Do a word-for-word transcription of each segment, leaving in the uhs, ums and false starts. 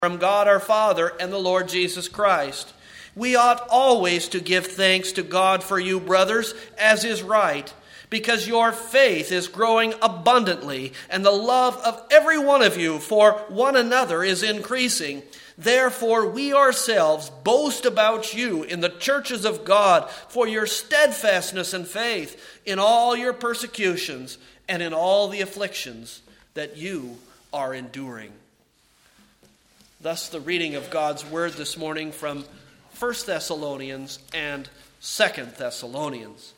from God our Father and the Lord Jesus Christ. We ought always to give thanks to God for you, brothers, as is right, because your faith is growing abundantly, and the love of every one of you for one another is increasing. Therefore, we ourselves boast about you in the churches of God for your steadfastness and faith in all your persecutions and in all the afflictions that you are enduring. Thus, the reading of God's word this morning from First Thessalonians and Second Thessalonians.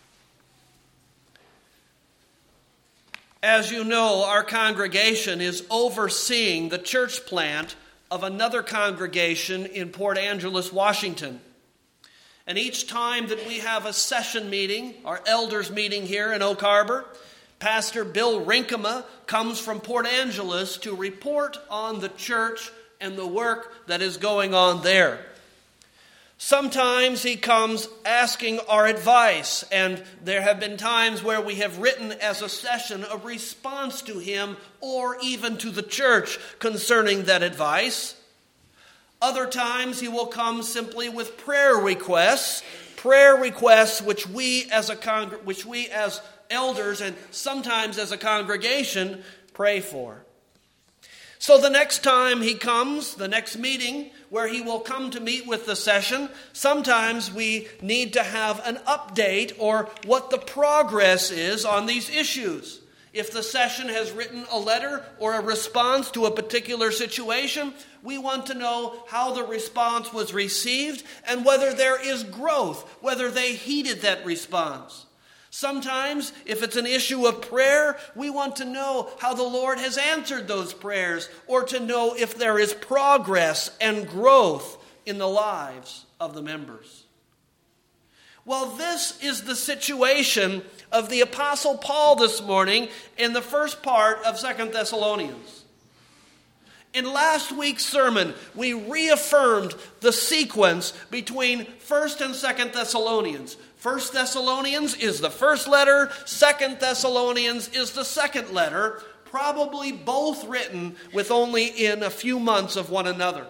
As you know, our congregation is overseeing the church plant of another congregation in Port Angeles, Washington. And each time that we have a session meeting, our elders meeting here in Oak Harbor, Pastor Bill Rinkema comes from Port Angeles to report on the church and the work that is going on there. Sometimes he comes asking our advice, and there have been times where we have written as a session a response to him or even to the church concerning that advice. Other times he will come simply with prayer requests, prayer requests which we as a con- which we as elders and sometimes as a congregation pray for. So the next time he comes, the next meeting where he will come to meet with the session, sometimes we need to have an update or what the progress is on these issues. If the session has written a letter or a response to a particular situation, we want to know how the response was received and whether there is growth, whether they heeded that response. Sometimes, if it's an issue of prayer, we want to know how the Lord has answered those prayers, or to know if there is progress and growth in the lives of the members. Well, this is the situation of the Apostle Paul this morning in the first part of Second Thessalonians. In last week's sermon, we reaffirmed the sequence between First and Second Thessalonians. First Thessalonians is the first letter, Second Thessalonians is the second letter, probably both written with only in a few months of one another.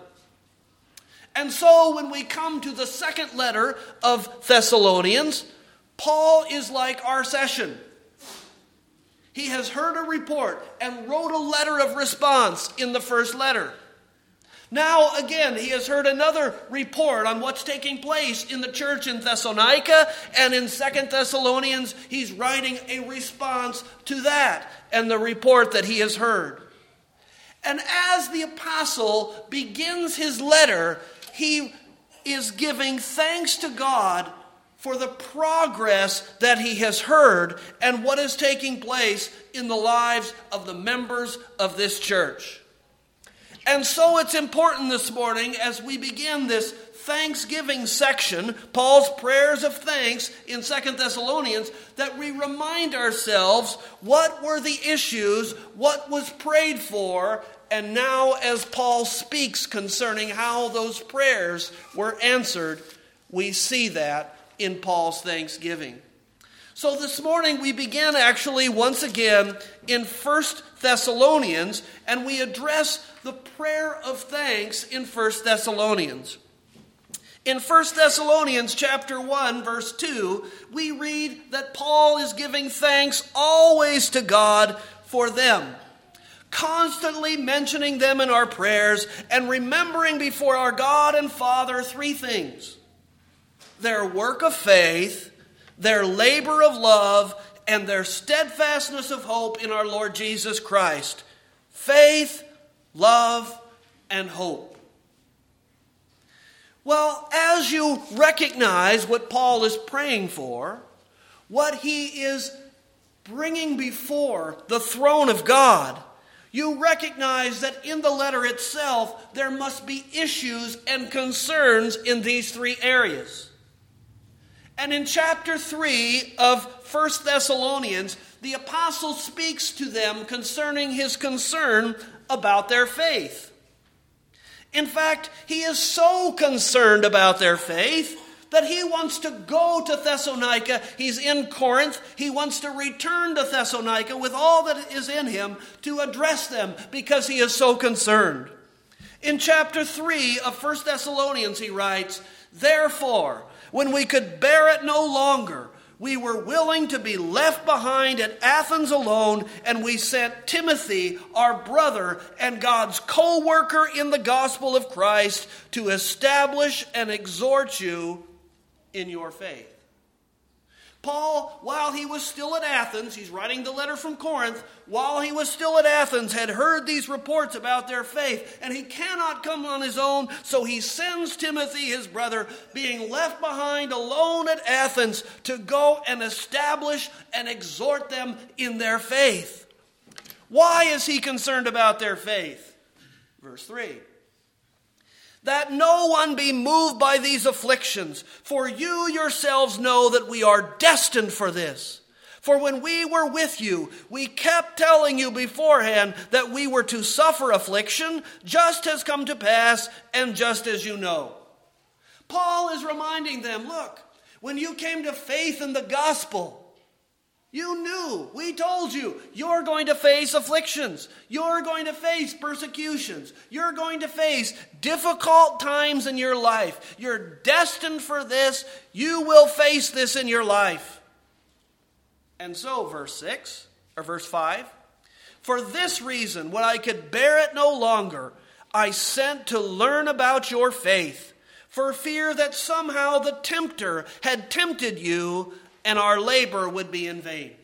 And so when we come to the second letter of Thessalonians, Paul is like our session. He has heard a report and wrote a letter of response in the first letter. Now, again, he has heard another report on what's taking place in the church in Thessalonica, and in Second Thessalonians, he's writing a response to that and the report that he has heard. And as the apostle begins his letter, he is giving thanks to God for the progress that he has heard and what is taking place in the lives of the members of this church. And so it's important this morning as we begin this Thanksgiving section, Paul's prayers of thanks in Second Thessalonians, that we remind ourselves what were the issues, what was prayed for, and now as Paul speaks concerning how those prayers were answered, we see that in Paul's thanksgiving. So this morning we begin actually once again in First Thessalonians, and we address the prayer of thanks in First Thessalonians. In First Thessalonians chapter one, verse two, we read that Paul is giving thanks always to God for them, constantly mentioning them in our prayers and remembering before our God and Father three things: their work of faith, their labor of love, and their steadfastness of hope in our Lord Jesus Christ. Faith, love, and hope. Well, as you recognize what Paul is praying for, what he is bringing before the throne of God, you recognize that in the letter itself, there must be issues and concerns in these three areas. And in chapter three of First Thessalonians, the apostle speaks to them concerning his concern about their faith. In fact, he is so concerned about their faith that he wants to go to Thessalonica. He's in Corinth. He wants to return to Thessalonica with all that is in him to address them because he is so concerned. In chapter three of First Thessalonians, he writes, "Therefore, when we could bear it no longer, we were willing to be left behind at Athens alone, and we sent Timothy, our brother and God's co-worker in the gospel of Christ, to establish and exhort you in your faith." Paul, while he was still at Athens, he's writing the letter from Corinth, while he was still at Athens, had heard these reports about their faith, and he cannot come on his own, so he sends Timothy, his brother, being left behind alone at Athens, to go and establish and exhort them in their faith. Why is he concerned about their faith? Verse three. "That no one be moved by these afflictions, for you yourselves know that we are destined for this. For when we were with you, we kept telling you beforehand that we were to suffer affliction, just has come to pass, and just as you know." Paul is reminding them, look, when you came to faith in the gospel, you knew, we told you, you're going to face afflictions. You're going to face persecutions. You're going to face difficult times in your life. You're destined for this. You will face this in your life. And so, verse six, or verse five, "For this reason, when I could bear it no longer, I sent to learn about your faith, for fear that somehow the tempter had tempted you, and our labor would be in vain."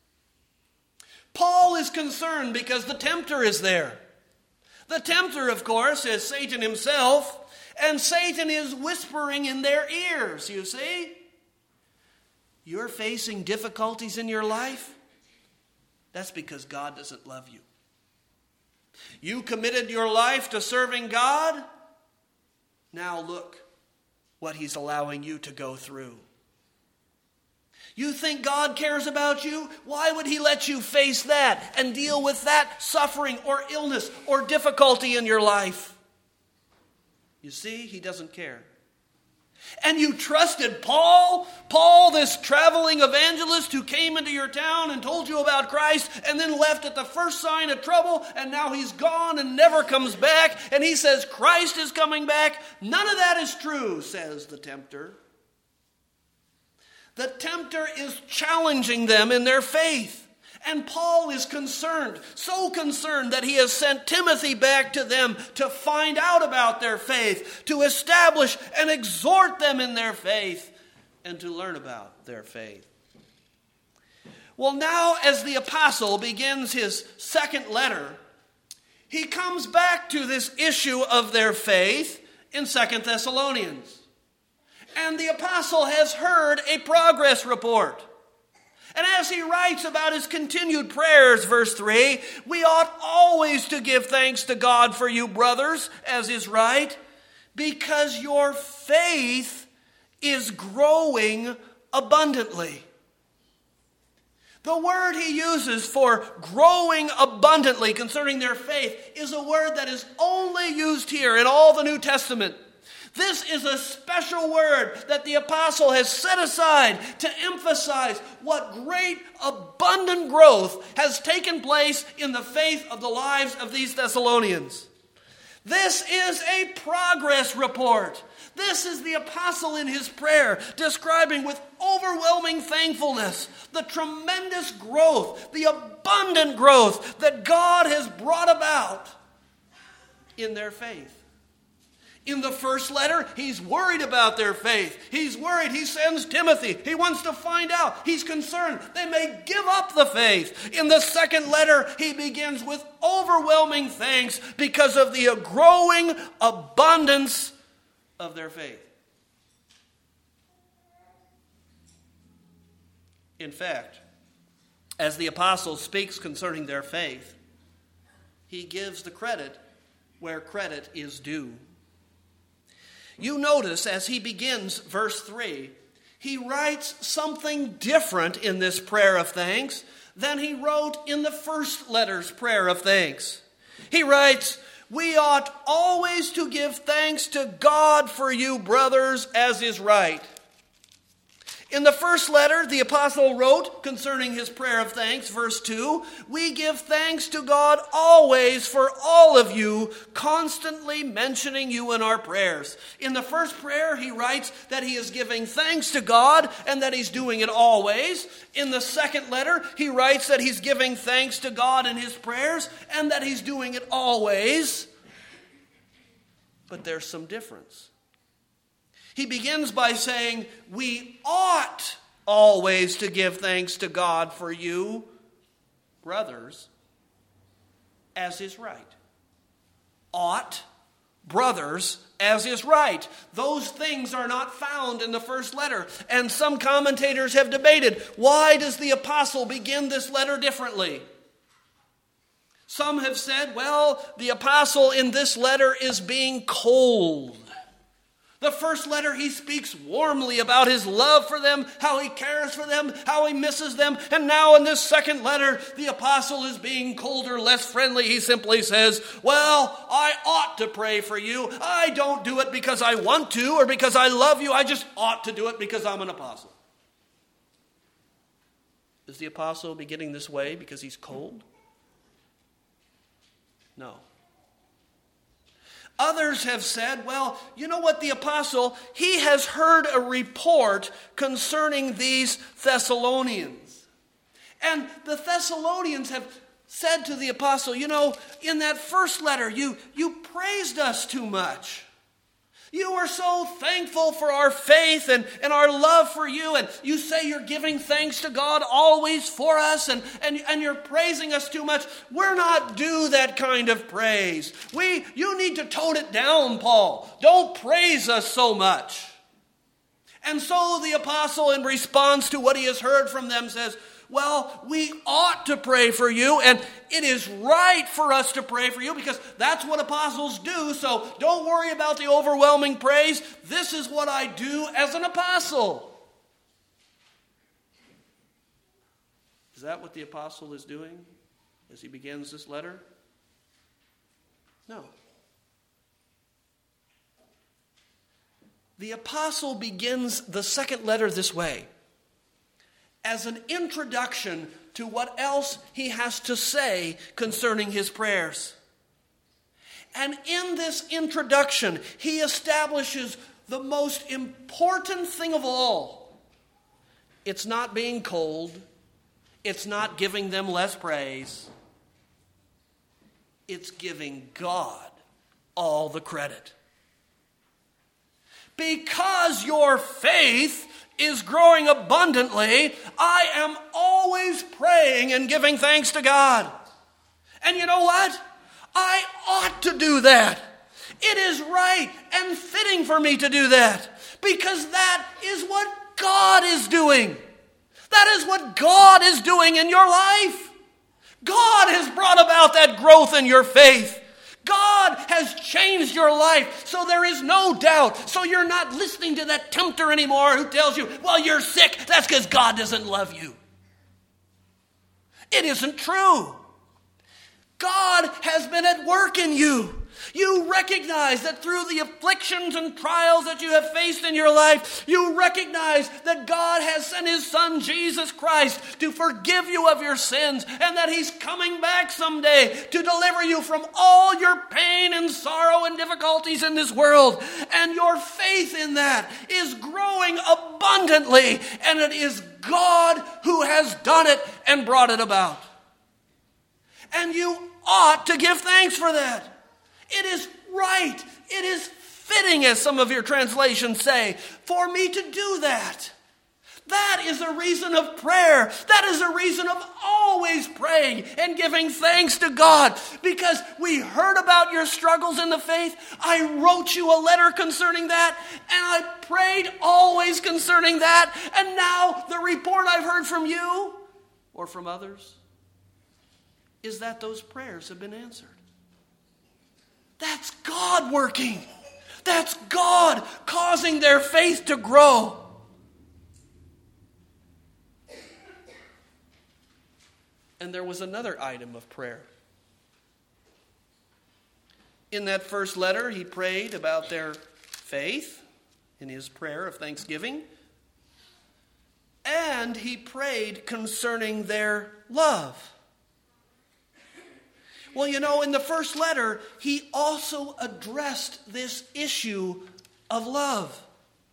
Paul is concerned because the tempter is there. The tempter, of course, is Satan himself, and Satan is whispering in their ears, you see. You're facing difficulties in your life? That's because God doesn't love you. You committed your life to serving God? Now look what he's allowing you to go through. You think God cares about you? Why would he let you face that and deal with that suffering or illness or difficulty in your life? You see, he doesn't care. And you trusted Paul? Paul, this traveling evangelist who came into your town and told you about Christ and then left at the first sign of trouble, and now he's gone and never comes back, and he says Christ is coming back? None of that is true, says the tempter. The tempter is challenging them in their faith. And Paul is concerned, so concerned that he has sent Timothy back to them to find out about their faith, to establish and exhort them in their faith, and to learn about their faith. Well, now as the apostle begins his second letter, he comes back to this issue of their faith in Second Thessalonians. And the apostle has heard a progress report. And as he writes about his continued prayers, verse three, "We ought always to give thanks to God for you, brothers, as is right, because your faith is growing abundantly." The word he uses for growing abundantly concerning their faith is a word that is only used here in all the New Testament. This is a special word that the apostle has set aside to emphasize what great abundant growth has taken place in the faith of the lives of these Thessalonians. This is a progress report. This is the apostle in his prayer describing with overwhelming thankfulness the tremendous growth, the abundant growth that God has brought about in their faith. In the first letter, he's worried about their faith. He's worried. He sends Timothy. He wants to find out. He's concerned they may give up the faith. In the second letter, he begins with overwhelming thanks because of the growing abundance of their faith. In fact, as the apostle speaks concerning their faith, he gives the credit where credit is due. You notice as he begins verse three, he writes something different in this prayer of thanks than he wrote in the first letter's prayer of thanks. He writes, "We ought always to give thanks to God for you, brothers, as is right." In the first letter, the apostle wrote concerning his prayer of thanks, verse two, "We give thanks to God always for all of you, constantly mentioning you in our prayers." In the first prayer, he writes that he is giving thanks to God and that he's doing it always. In the second letter, he writes that he's giving thanks to God in his prayers and that he's doing it always. But there's some difference. He begins by saying, "We ought always to give thanks to God for you, brothers, as is right." Ought, brothers, as is right. Those things are not found in the first letter. And some commentators have debated, why does the apostle begin this letter differently? Some have said, well, the apostle in this letter is being cold. The first letter, he speaks warmly about his love for them, how he cares for them, how he misses them. And now in this second letter, the apostle is being colder, less friendly. He simply says, well, I ought to pray for you. I don't do it because I want to or because I love you. I just ought to do it because I'm an apostle. Is the apostle beginning this way because he's cold? No. Others have said, well, you know what, the apostle, he has heard a report concerning these Thessalonians. And the Thessalonians have said to the apostle, you know, in that first letter, you, you praised us too much. You were so thankful for our faith and, and our love for you. And you say you're giving thanks to God always for us. And, and, and you're praising us too much. We're not due that kind of praise. We, you need to tone it down, Paul. Don't praise us so much. And so the apostle, in response to what he has heard from them, says, well, we ought to pray for you, and it is right for us to pray for you because that's what apostles do, so don't worry about the overwhelming praise. This is what I do as an apostle. Is that what the apostle is doing as he begins this letter? No. The apostle begins the second letter this way, as an introduction to what else he has to say concerning his prayers. And in this introduction, he establishes the most important thing of all. It's not being cold. It's not giving them less praise. It's giving God all the credit. Because your faith is growing abundantly, I am always praying and giving thanks to God. And you know what? I ought to do that. It is right and fitting for me to do that because that is what God is doing. That is what God is doing in your life. God has brought about that growth in your faith. God has changed your life, so there is no doubt. So you're not listening to that tempter anymore who tells you, well, you're sick. That's because God doesn't love you. It isn't true. God has been at work in you. You recognize that through the afflictions and trials that you have faced in your life, you recognize that God has sent his son Jesus Christ to forgive you of your sins and that he's coming back someday to deliver you from all your pain and sorrow and difficulties in this world. And your faith in that is growing abundantly, and it is God who has done it and brought it about. And you ought to give thanks for that. It is right. It is fitting, as some of your translations say, for me to do that. That is a reason of prayer. That is a reason of always praying and giving thanks to God. Because we heard about your struggles in the faith. I wrote you a letter concerning that. And I prayed always concerning that. And now the report I've heard from you or from others is that those prayers have been answered. That's God working. That's God causing their faith to grow. And there was another item of prayer. In that first letter, he prayed about their faith in his prayer of thanksgiving. and he prayed concerning their love. Well, you know, in the first letter, he also addressed this issue of love.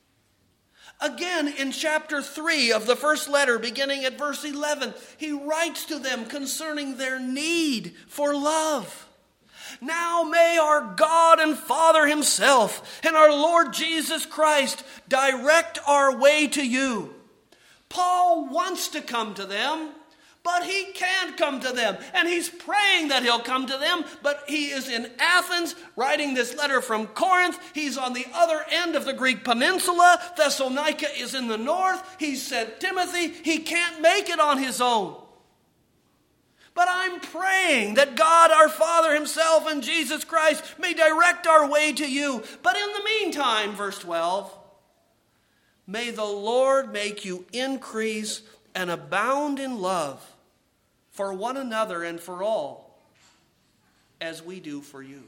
Again, in chapter three of the first letter, beginning at verse eleven, he writes to them concerning their need for love. Now may our God and Father himself and our Lord Jesus Christ direct our way to you. Paul wants to come to them, but he can't come to them. And he's praying that he'll come to them, but he is in Athens writing this letter from Corinth. He's on the other end of the Greek peninsula. Thessalonica is in the north. He sent Timothy. He can't make it on his own. But I'm praying that God our Father himself and Jesus Christ may direct our way to you. But in the meantime, verse twelve, may the Lord make you increase and abound in love for one another and for all, as we do for you.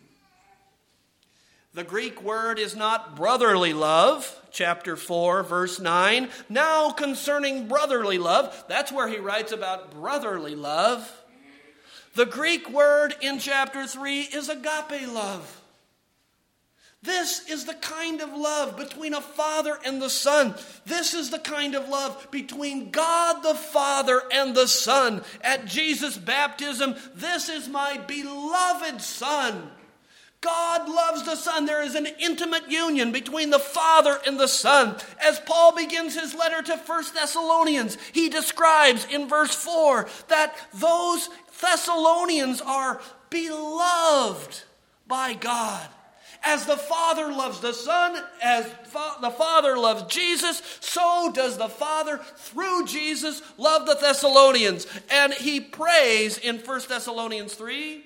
The Greek word is not brotherly love, chapter four, verse nine. Now concerning brotherly love, that's where he writes about brotherly love. The Greek word in chapter three is agape love. This is the kind of love between a father and the son. This is the kind of love between God the Father and the Son. At Jesus' baptism, this is my beloved Son. God loves the Son. There is an intimate union between the Father and the Son. As Paul begins his letter to First Thessalonians, he describes in verse four that those Thessalonians are beloved by God. As the Father loves the Son, as fa- the Father loves Jesus, so does the Father, through Jesus, love the Thessalonians. And he prays in First Thessalonians three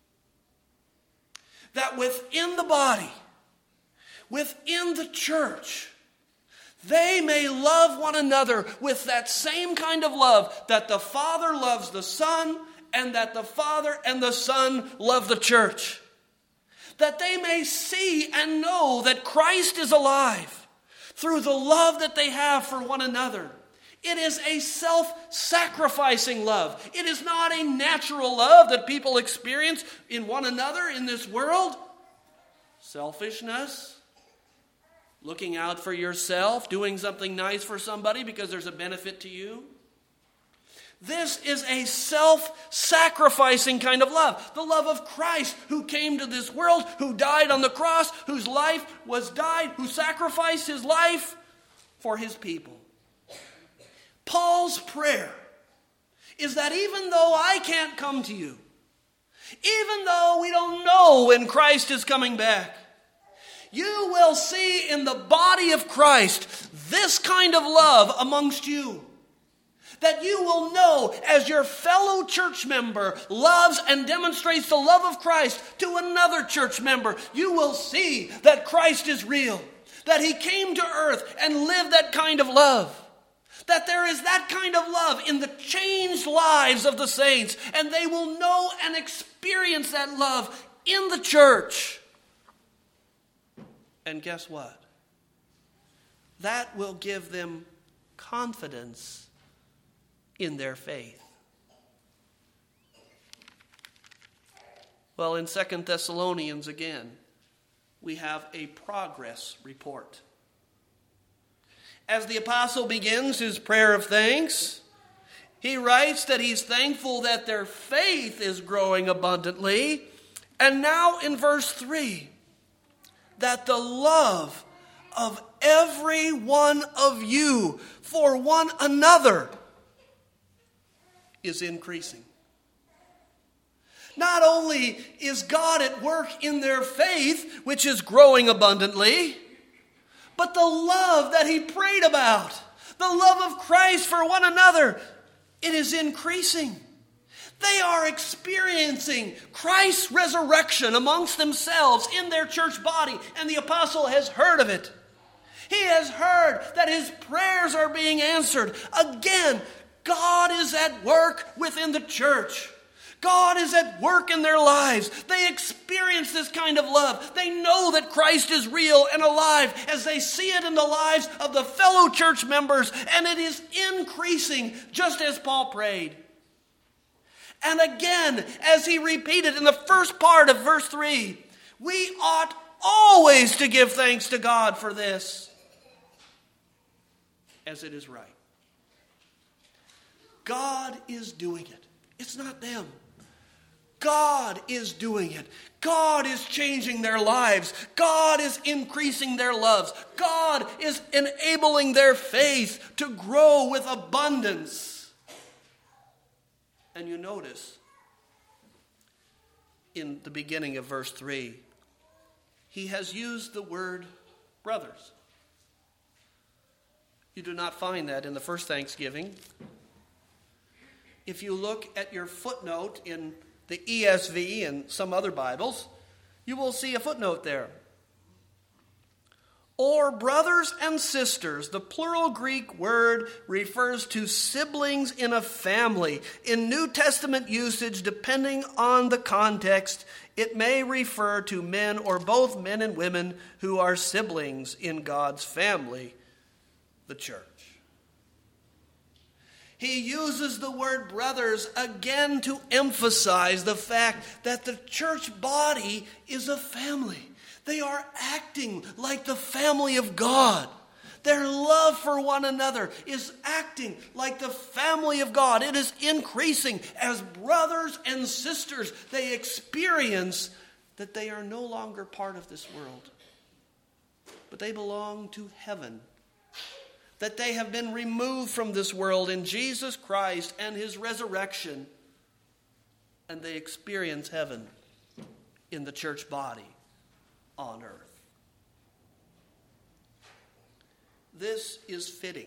that within the body, within the church, they may love one another with that same kind of love that the Father loves the Son and that the Father and the Son love the church. That they may see and know that Christ is alive through the love that they have for one another. It is a self-sacrificing love. It is not a natural love that people experience in one another in this world. Selfishness, looking out for yourself, doing something nice for somebody because there's a benefit to you. This is a self-sacrificing kind of love. The love of Christ, who came to this world, who died on the cross, whose life was died, who sacrificed his life for his people. Paul's prayer is that even though I can't come to you, even though we don't know when Christ is coming back, you will see in the body of Christ this kind of love amongst you. That you will know as your fellow church member loves and demonstrates the love of Christ to another church member. You will see that Christ is real. That he came to earth and lived that kind of love. That there is that kind of love in the changed lives of the saints. And they will know and experience that love in the church. And guess what? That will give them confidence in their faith. Well, in Second Thessalonians again, we have a progress report. As the apostle begins his prayer of thanks, he writes that he's thankful that their faith is growing abundantly. And now in verse three, that the love of every one of you for one another is increasing. Not only is God at work in their faith, which is growing abundantly, but the love that he prayed about, the love of Christ for one another, it is increasing. They are experiencing Christ's resurrection amongst themselves in their church body, and the apostle has heard of it. He has heard that his prayers are being answered. Again, God is at work within the church. God is at work in their lives. They experience this kind of love. They know that Christ is real and alive as they see it in the lives of the fellow church members, and it is increasing just as Paul prayed. And again, as he repeated in the first part of verse three, we ought always to give thanks to God for this, as it is right. God is doing it. It's not them. God is doing it. God is changing their lives. God is increasing their loves. God is enabling their faith to grow with abundance. And you notice in the beginning of verse three, he has used the word brothers. You do not find that in the first Thanksgiving. If you look at your footnote in the E S V and some other Bibles, you will see a footnote there. Or brothers and sisters. The plural Greek word refers to siblings in a family. In New Testament usage, depending on the context, it may refer to men or both men and women who are siblings in God's family, the church. He uses the word brothers again to emphasize the fact that the church body is a family. They are acting like the family of God. Their love for one another is acting like the family of God. It is increasing as brothers and sisters. They experience that they are no longer part of this world, but they belong to heaven. That they have been removed from this world in Jesus Christ and his resurrection, and they experience heaven in the church body on earth. This is fitting.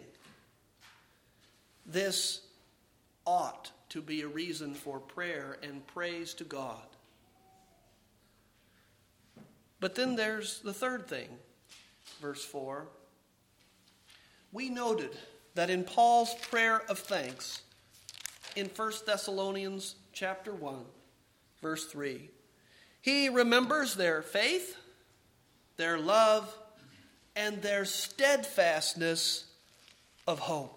This ought to be a reason for prayer and praise to God. But then there's the third thing, verse four. We noted that in Paul's prayer of thanks in First Thessalonians chapter one, verse three, he remembers their faith, their love, and their steadfastness of hope.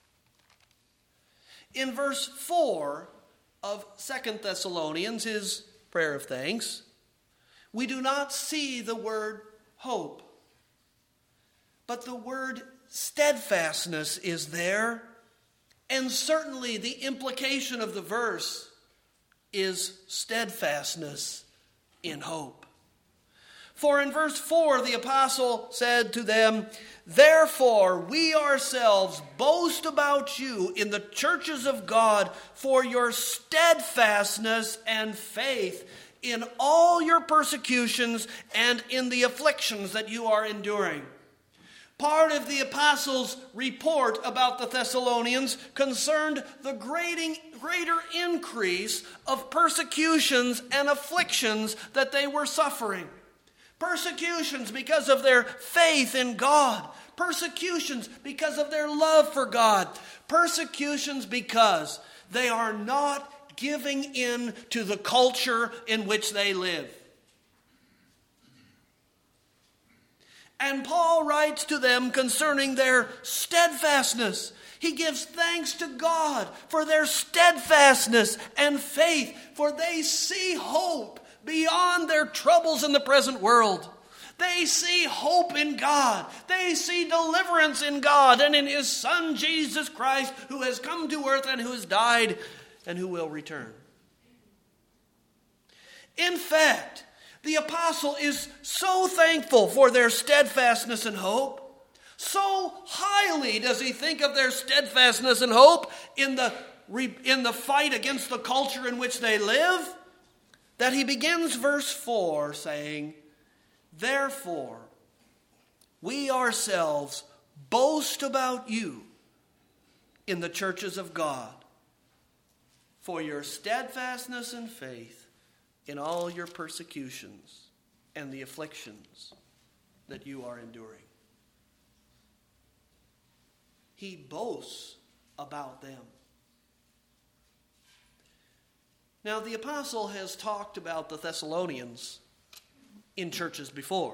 In verse four of Second Thessalonians, his prayer of thanks, we do not see the word hope, but the word steadfastness is there, and certainly the implication of the verse is steadfastness in hope. For in verse four, the apostle said to them, "Therefore we ourselves boast about you in the churches of God for your steadfastness and faith in all your persecutions and in the afflictions that you are enduring." Part of the apostles' report about the Thessalonians concerned the greater increase of persecutions and afflictions that they were suffering. Persecutions because of their faith in God. Persecutions because of their love for God. Persecutions because they are not giving in to the culture in which they live. And Paul writes to them concerning their steadfastness. He gives thanks to God for their steadfastness and faith, for they see hope beyond their troubles in the present world. They see hope in God. They see deliverance in God and in his Son, Jesus Christ, who has come to earth and who has died and who will return. In fact, the apostle is so thankful for their steadfastness and hope. So highly does he think of their steadfastness and hope in the, in the fight against the culture in which they live, that he begins verse four saying, "Therefore, we ourselves boast about you in the churches of God for your steadfastness and faith in all your persecutions and the afflictions that you are enduring." He boasts about them. Now, the apostle has talked about the Thessalonians in churches before.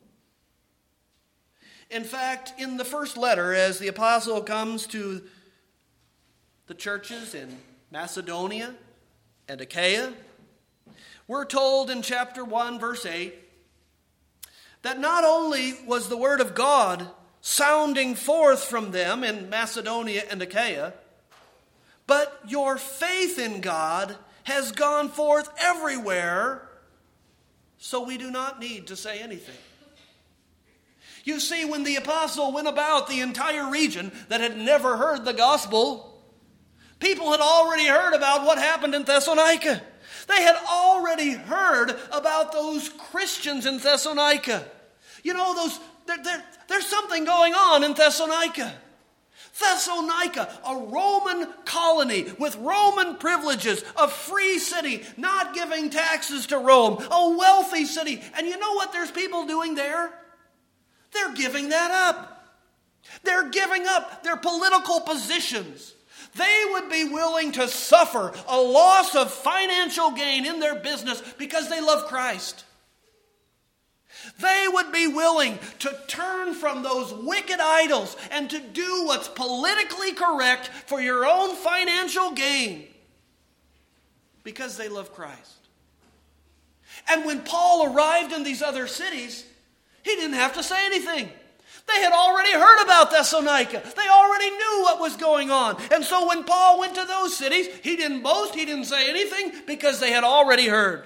In fact, in the first letter, as the apostle comes to the churches in Macedonia and Achaia, we're told in chapter one, verse eight, that not only was the word of God sounding forth from them in Macedonia and Achaia, but your faith in God has gone forth everywhere, so we do not need to say anything. You see, when the apostle went about the entire region that had never heard the gospel, people had already heard about what happened in Thessalonica. They had already heard about those Christians in Thessalonica. You know, those there, there, there's something going on in Thessalonica. Thessalonica, a Roman colony with Roman privileges, a free city, not giving taxes to Rome, a wealthy city. And you know what there's people doing there? They're giving that up. They're giving up their political positions. They would be willing to suffer a loss of financial gain in their business because they love Christ. They would be willing to turn from those wicked idols and to do what's politically correct for your own financial gain because they love Christ. And when Paul arrived in these other cities, he didn't have to say anything. They had already heard about Thessalonica. They already knew what was going on. And so when Paul went to those cities, he didn't boast, he didn't say anything because they had already heard.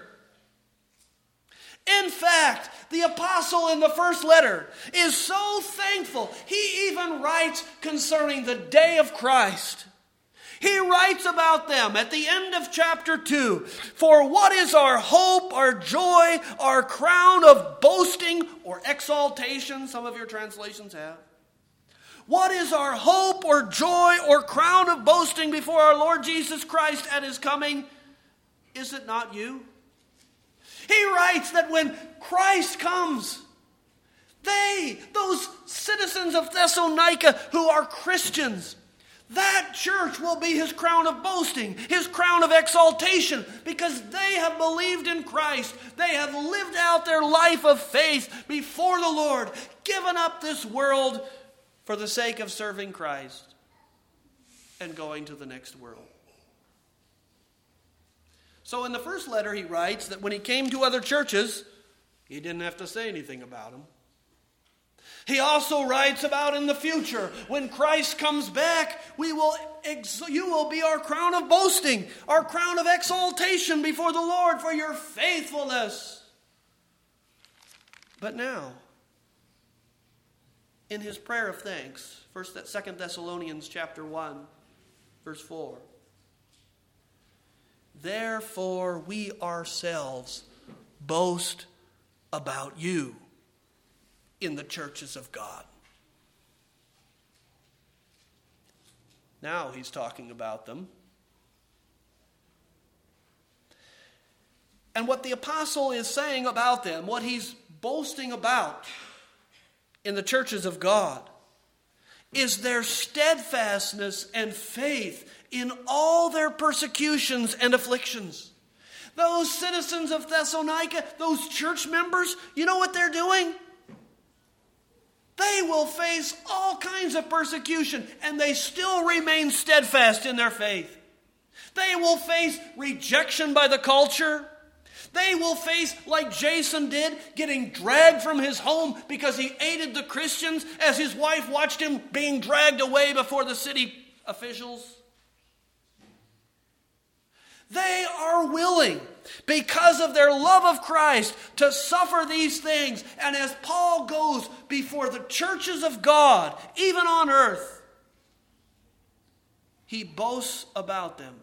In fact, the apostle in the first letter is so thankful, he even writes concerning the day of Christ. He writes about them at the end of chapter two. For what is our hope, our joy, our crown of boasting or exaltation? Some of your translations have. What is our hope or joy or crown of boasting before our Lord Jesus Christ at his coming? Is it not you? He writes that when Christ comes, they, those citizens of Thessalonica who are Christians, that church will be his crown of boasting, his crown of exaltation, because they have believed in Christ. They have lived out their life of faith before the Lord, given up this world for the sake of serving Christ and going to the next world. So in the first letter he writes that when he came to other churches, he didn't have to say anything about them. He also writes about in the future, when Christ comes back, we will ex- you will be our crown of boasting, our crown of exaltation before the Lord for your faithfulness. But now, in his prayer of thanks, First, Second Thessalonians chapter one, verse four. Therefore we ourselves boast about you in the churches of God. Now he's talking about them. And what the apostle is saying about them, what he's boasting about in the churches of God, is their steadfastness and faith in all their persecutions and afflictions. Those citizens of Thessalonica, those church members, you know what they're doing? They will face all kinds of persecution, and they still remain steadfast in their faith. They will face rejection by the culture. They will face, like Jason did, getting dragged from his home because he aided the Christians as his wife watched him being dragged away before the city officials. They are willing, because of their love of Christ, to suffer these things. And as Paul goes before the churches of God, even on earth, he boasts about them.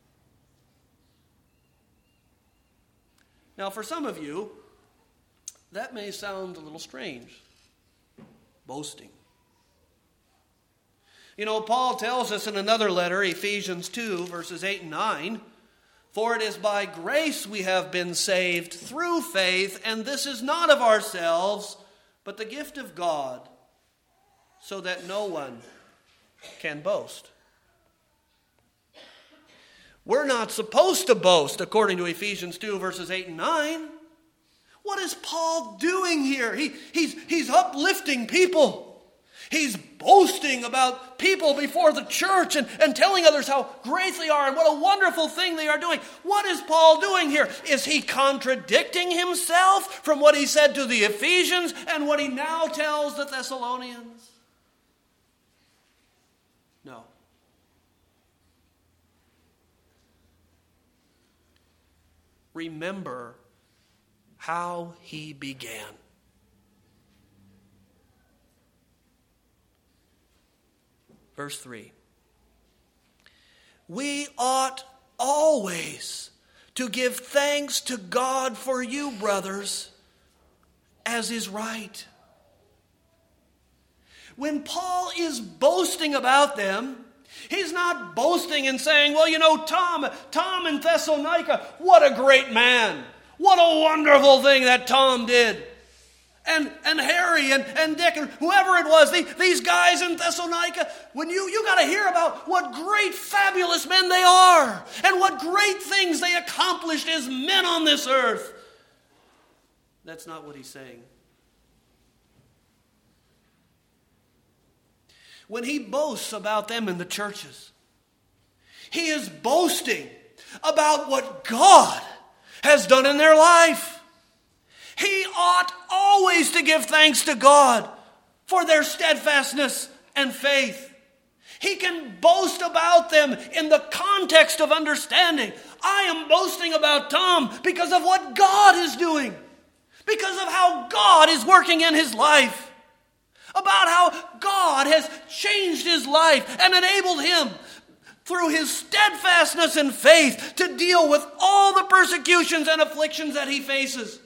Now, for some of you, that may sound a little strange. Boasting. You know, Paul tells us in another letter, Ephesians two, verses eight and nine, for it is by grace we have been saved through faith, and this is not of ourselves, but the gift of God, so that no one can boast. We're not supposed to boast, according to Ephesians two, verses eight and nine. What is Paul doing here? He, he's, he's uplifting people. He's boasting about people before the church and, and telling others how great they are and what a wonderful thing they are doing. What is Paul doing here? Is he contradicting himself from what he said to the Ephesians and what he now tells the Thessalonians? No. Remember how he began. Verse three. We ought always to give thanks to God for you, brothers, as is right. When Paul is boasting about them, he's not boasting and saying, well, you know, Tom, Tom in Thessalonica, what a great man. What a wonderful thing that Tom did. And, and Harry and, and Dick and whoever it was, the, these guys in Thessalonica, when you, you got to hear about what great, fabulous men they are and what great things they accomplished as men on this earth. That's not what he's saying. When he boasts about them in the churches, he is boasting about what God has done in their life. He ought always to give thanks to God for their steadfastness and faith. He can boast about them in the context of understanding. I am boasting about Tom because of what God is doing, because of how God is working in his life, about how God has changed his life and enabled him through his steadfastness and faith to deal with all the persecutions and afflictions that he faces.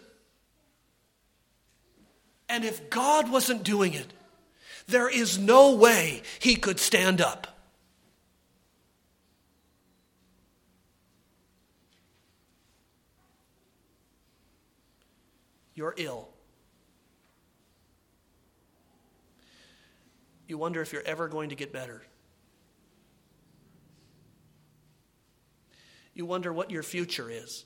And if God wasn't doing it, there is no way he could stand up. You're ill. You wonder if you're ever going to get better. You wonder what your future is.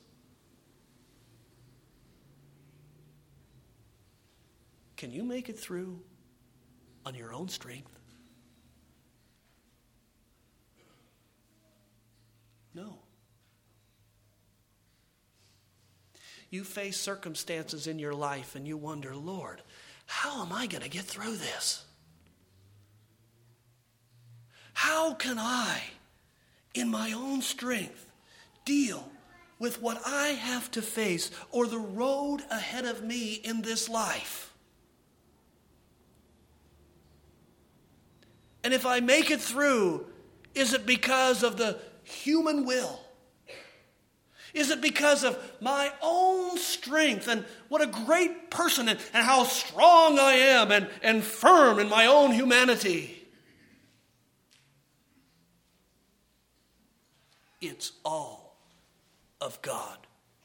Can you make it through on your own strength? No. You face circumstances in your life and you wonder, Lord, how am I going to get through this? How can I, in my own strength, deal with what I have to face or the road ahead of me in this life? And if I make it through, is it because of the human will? Is it because of my own strength and what a great person and, and how strong I am and, and firm in my own humanity? It's all of God.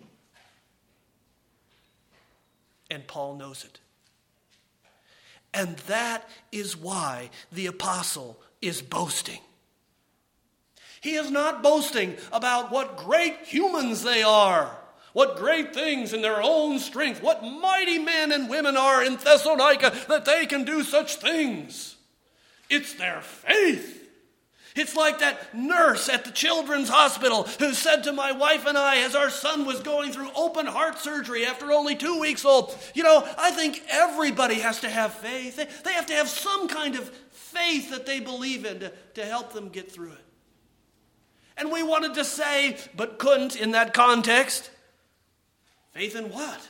And Paul knows it. And that is why the apostle is boasting. He is not boasting about what great humans they are, what great things in their own strength, what mighty men and women are in Thessalonica that they can do such things. It's their faith. It's like that nurse at the children's hospital who said to my wife and I as our son was going through open heart surgery after only two weeks old, you know, I think everybody has to have faith. They have to have some kind of faith that they believe in to, to help them get through it. And we wanted to say, but couldn't in that context, faith in what?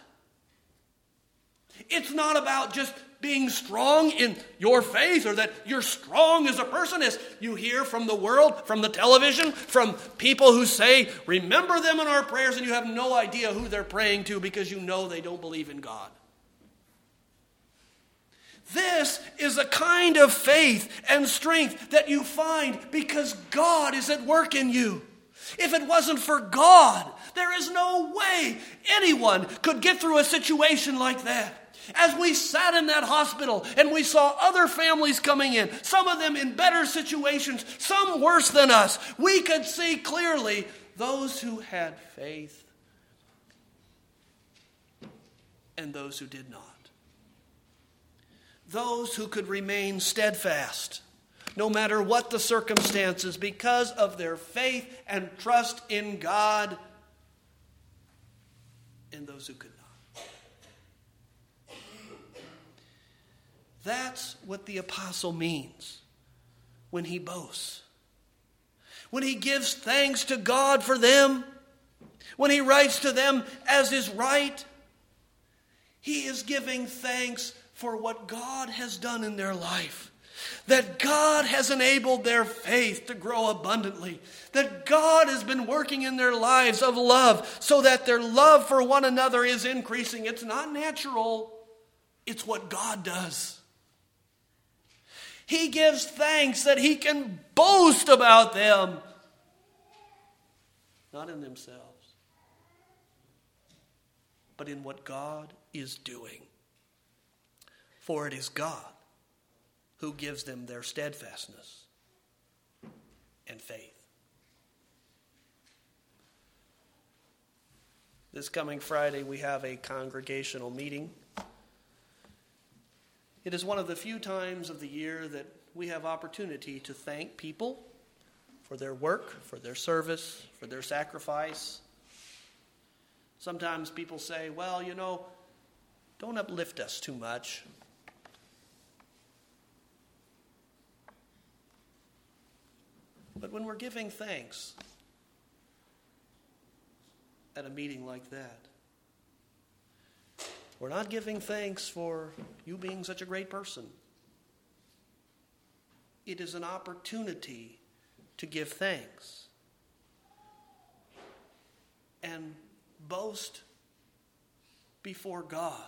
It's not about just being strong in your faith or that you're strong as a person, as you hear from the world, from the television, from people who say, remember them in our prayers, and you have no idea who they're praying to because you know they don't believe in God. This is a kind of faith and strength that you find because God is at work in you. If it wasn't for God, there is no way anyone could get through a situation like that. As we sat in that hospital and we saw other families coming in, some of them in better situations, some worse than us, we could see clearly those who had faith and those who did not. Those who could remain steadfast no matter what the circumstances because of their faith and trust in God, and those who could not. That's what the apostle means when he boasts. When he gives thanks to God for them, when he writes to them as is right, he is giving thanks for what God has done in their life. That God has enabled their faith to grow abundantly. That God has been working in their lives of love so that their love for one another is increasing. It's not natural. It's what God does. He gives thanks that he can boast about them. Not in themselves, but in what God is doing. For it is God who gives them their steadfastness and faith. This coming Friday, we have a congregational meeting. It is one of the few times of the year that we have opportunity to thank people for their work, for their service, for their sacrifice. Sometimes people say, well, you know, don't uplift us too much. But when we're giving thanks at a meeting like that, we're not giving thanks for you being such a great person. It is an opportunity to give thanks and boast before God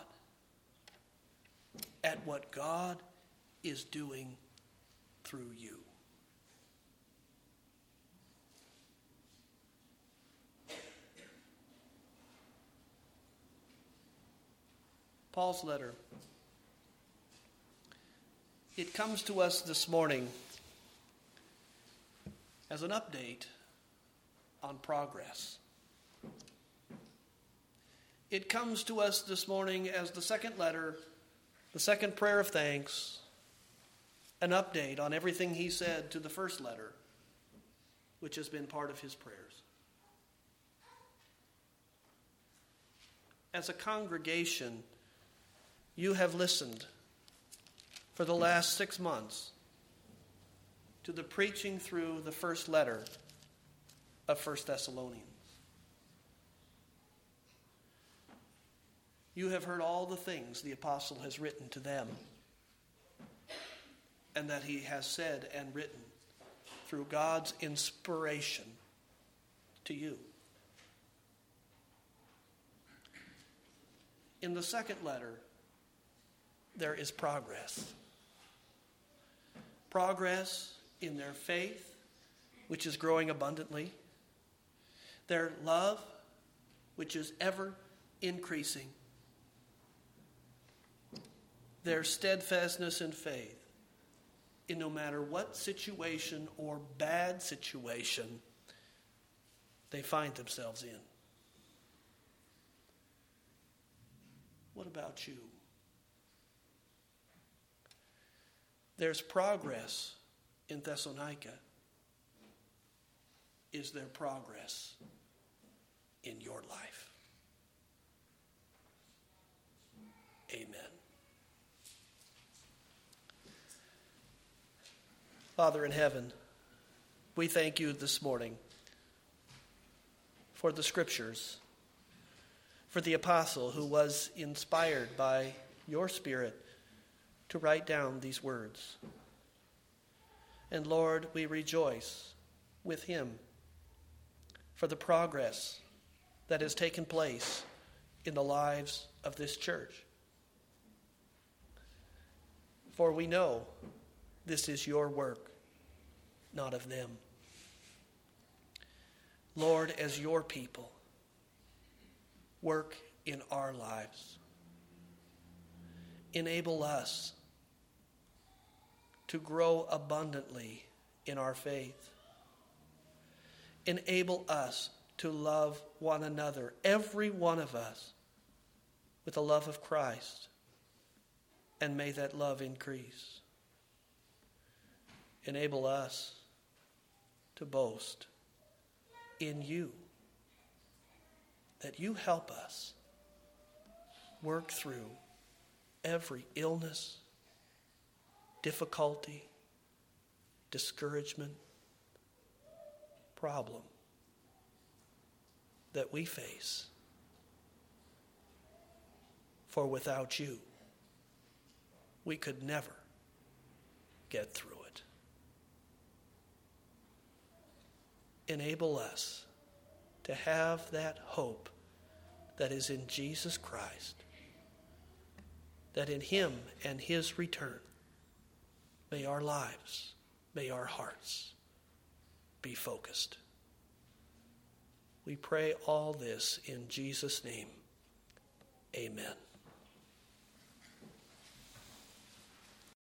at what God is doing through you. Paul's letter. It comes to us this morning as an update on progress. It comes to us this morning as the second letter, the second prayer of thanks, an update on everything he said to the first letter, which has been part of his prayers. As a congregation, you have listened for the last six months to the preaching through the first letter of First Thessalonians. You have heard all the things the apostle has written to them and that he has said and written through God's inspiration to you. In the second letter, there is progress. Progress in their faith, which is growing abundantly. Their love, which is ever increasing. Their steadfastness in faith, in no matter what situation or bad situation they find themselves in. What about you? There's progress in Thessalonica. Is there progress in your life? Amen. Father in heaven, we thank you this morning for the scriptures, for the apostle who was inspired by your Spirit to write down these words. And Lord, we rejoice with him for the progress that has taken place in the lives of this church. For we know this is your work, not of them. Lord, as your people, work in our lives. Enable us to grow abundantly in our faith. enable us to love one another, every one of us, with the love of Christ. And may that love increase. Enable us to boast in you, that you help us work through every illness, difficulty, discouragement, problem that we face. For without you, we could never get through it. Enable us to have that hope that is in Jesus Christ, that in him and his return, may our lives, may our hearts be focused. We pray all this in Jesus' name. Amen.